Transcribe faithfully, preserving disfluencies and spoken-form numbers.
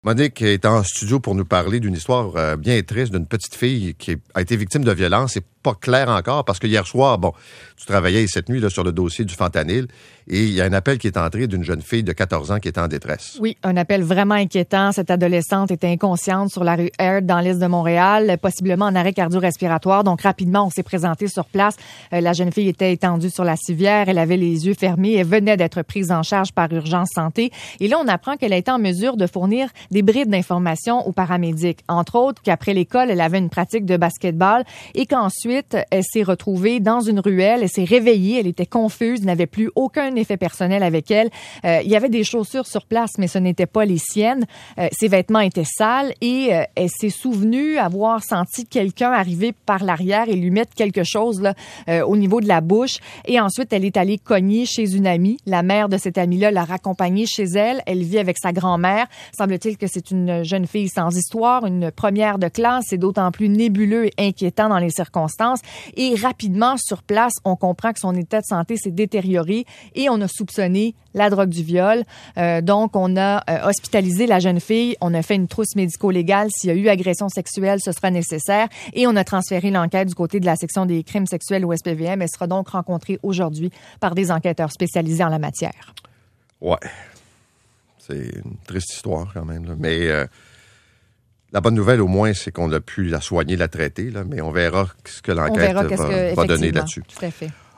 Monique est en studio pour nous parler d'une histoire euh, bien triste d'une petite fille qui a été victime de violence. C'est pas clair encore parce que hier soir, bon, tu travaillais cette nuit là, sur le dossier du fentanyl et il y a un appel qui est entré d'une jeune fille de quatorze ans qui est en détresse. Oui, un appel vraiment inquiétant. Cette adolescente était inconsciente sur la rue Heard dans l'est de Montréal, possiblement en arrêt cardio-respiratoire. Donc rapidement, on s'est présenté sur place. Euh, la jeune fille était étendue sur la civière. Elle avait les yeux fermés. Elle venait d'être prise en charge par Urgence Santé. Et là, on apprend qu'elle a été en mesure de fournir des brides d'informations aux paramédics. Entre autres, qu'après l'école, elle avait une pratique de basketball et qu'ensuite, elle s'est retrouvée dans une ruelle. Elle s'est réveillée. Elle était confuse, n'avait plus aucun effet personnel avec elle. Euh, il y avait des chaussures sur place, mais ce n'étaient pas les siennes. Euh, ses vêtements étaient sales et euh, elle s'est souvenue avoir senti quelqu'un arriver par l'arrière et lui mettre quelque chose là, euh, au niveau de la bouche. Et ensuite, elle est allée cogner chez une amie. La mère de cette amie-là l'a raccompagnée chez elle. Elle vit avec sa grand-mère. Semble-t-il que c'est une jeune fille sans histoire, une première de classe. C'est d'autant plus nébuleux et inquiétant dans les circonstances. Et rapidement, sur place, on comprend que son état de santé s'est détérioré et on a soupçonné la drogue du viol. Euh, donc, on a euh, hospitalisé la jeune fille. On a fait une trousse médico-légale. S'il y a eu agression sexuelle, ce sera nécessaire. Et on a transféré l'enquête du côté de la section des crimes sexuels au S P V M. Elle sera donc rencontrée aujourd'hui par des enquêteurs spécialisés en la matière. Ouais. C'est une triste histoire quand même. Là. Mais euh, la bonne nouvelle, au moins, c'est qu'on a pu la soigner, la traiter. Là, mais on verra ce que l'enquête va, que, va donner là-dessus. Tout à fait.